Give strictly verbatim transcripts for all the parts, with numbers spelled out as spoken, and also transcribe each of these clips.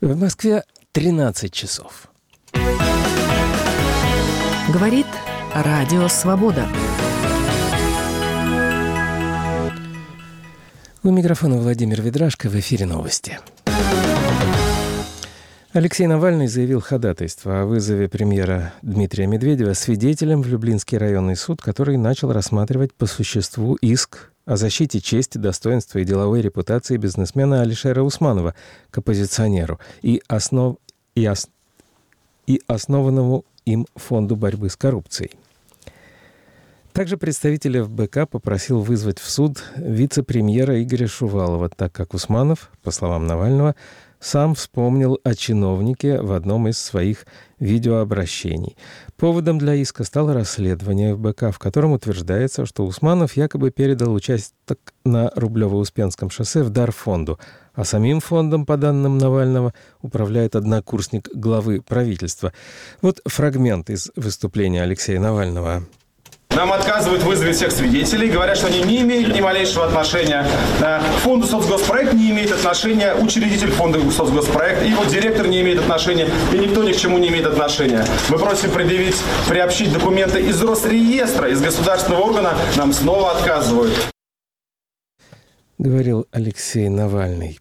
В Москве тринадцать часов. Говорит Радио Свобода. У микрофона Владимир Ведрашко, в эфире новости. Алексей Навальный заявил ходатайство о вызове премьера Дмитрия Медведева свидетелем в Люблинский районный суд, который начал рассматривать по существу иск о защите чести, достоинства и деловой репутации бизнесмена Алишера Усманова к оппозиционеру и, основ... и, ос... и основанному им Фонду борьбы с коррупцией. Также представитель эф бэ ка попросил вызвать в суд вице-премьера Игоря Шувалова, так как Усманов, по словам Навального, сам вспомнил о чиновнике в одном из своих видеообращений. Поводом для иска стало расследование эф бэ ка, в котором утверждается, что Усманов якобы передал участок на Рублево-Успенском шоссе в дар фонду, а самим фондом, по данным Навального, управляет однокурсник главы правительства. Вот фрагмент из выступления Алексея Навального. Нам отказывают в вызове всех свидетелей, говорят, что они не имеют ни малейшего отношения к фонду «Соцгоспроект», не имеет отношения учредитель фонда «Соцгоспроект», и его директор не имеет отношения, и никто ни к чему не имеет отношения. Мы просим предъявить, приобщить документы из Росреестра, из государственного органа, нам снова отказывают. Говорил Алексей Навальный.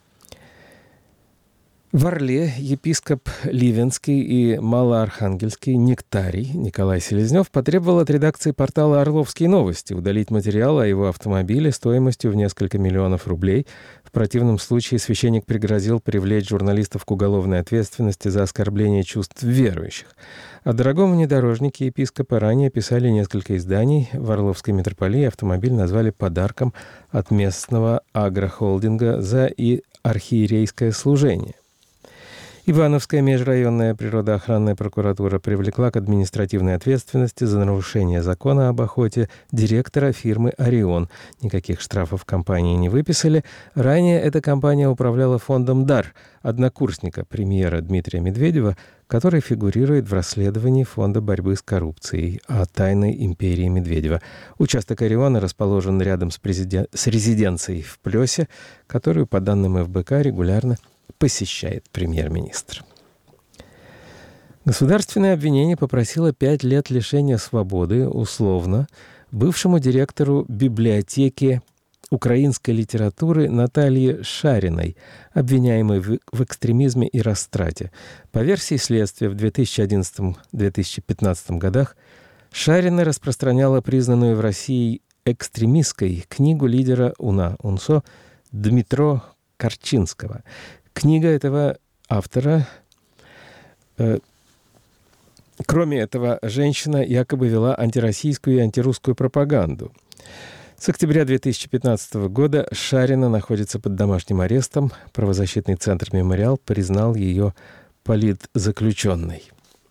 В Орле епископ Ливенский и Малоархангельский Нектарий Николай Селезнев потребовал от редакции портала «Орловские новости» удалить материал о его автомобиле стоимостью в несколько миллионов рублей. В противном случае священник пригрозил привлечь журналистов к уголовной ответственности за оскорбление чувств верующих. О дорогом внедорожнике епископа ранее писали несколько изданий. В Орловской митрополии автомобиль назвали подарком от местного агрохолдинга за и архиерейское служение. Ивановская межрайонная природоохранная прокуратура привлекла к административной ответственности за нарушение закона об охоте директора фирмы «Орион». Никаких штрафов компании не выписали. Ранее эта компания управляла фондом «Дар» однокурсника премьера Дмитрия Медведева, который фигурирует в расследовании Фонда борьбы с коррупцией о тайной империи Медведева. Участок «Ориона» расположен рядом с, президен... с резиденцией в Плёсе, которую, по данным эф бэ ка, регулярно посещает премьер-министр. Государственное обвинение попросило пять лет лишения свободы условно бывшему директору библиотеки украинской литературы Наталье Шариной, обвиняемой в, в экстремизме и растрате. По версии следствия, в две тысячи одиннадцатом — две тысячи пятнадцатом годах Шарина распространяла признанную в России экстремистской книгу лидера УНА УНСО Дмитро Корчинского. Книга этого автора, э, кроме этого, женщина якобы вела антироссийскую и антирусскую пропаганду. С октября две тысячи пятнадцатого года Шарина находится под домашним арестом. Правозащитный центр «Мемориал» признал ее политзаключенной.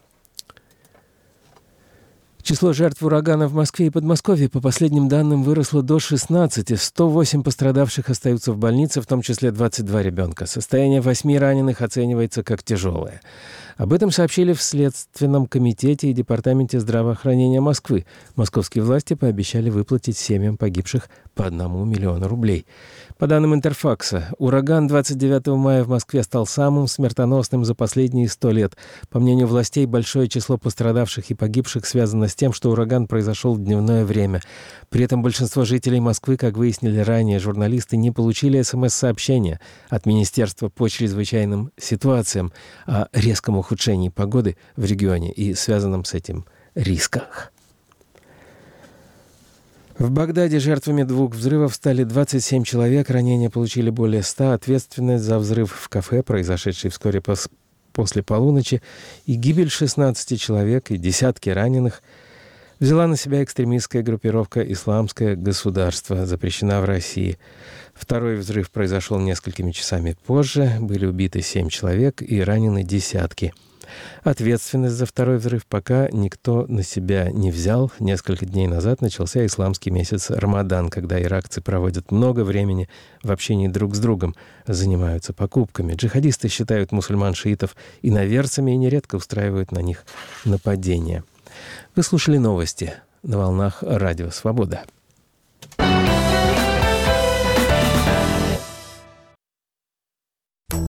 Число жертв урагана в Москве и Подмосковье, по последним данным, выросло до шестнадцати. сто восемь пострадавших остаются в больнице, в том числе двадцать два ребенка. Состояние восьми раненых оценивается как тяжелое. Об этом сообщили в Следственном комитете и Департаменте здравоохранения Москвы. Московские власти пообещали выплатить семьям погибших по одному миллиону рублей. По данным Интерфакса, ураган двадцать девятого мая в Москве стал самым смертоносным за последние сто лет. По мнению властей, большое число пострадавших и погибших связано с тем, что ураган произошел в дневное время. При этом большинство жителей Москвы, как выяснили ранее журналисты, не получили смс-сообщения от Министерства по чрезвычайным ситуациям о резком ухудшении погоды в регионе и связанном с этим рисках. В Багдаде жертвами двух взрывов стали двадцать семь человек, ранения получили более ста. Ответственность за взрыв в кафе, произошедший вскоре пос- после полуночи, и гибель шестнадцати человек и десятки раненых взяла на себя экстремистская группировка «Исламское государство», запрещена в России. Второй взрыв произошел несколькими часами позже. Были убиты семь человек и ранены десятки. Ответственность за второй взрыв пока никто на себя не взял. Несколько дней назад начался исламский месяц Рамадан, когда иракцы проводят много времени в общении друг с другом, занимаются покупками. Джихадисты считают мусульман-шиитов иноверцами и нередко устраивают на них нападения. Вы слушали новости на волнах Радио Свобода.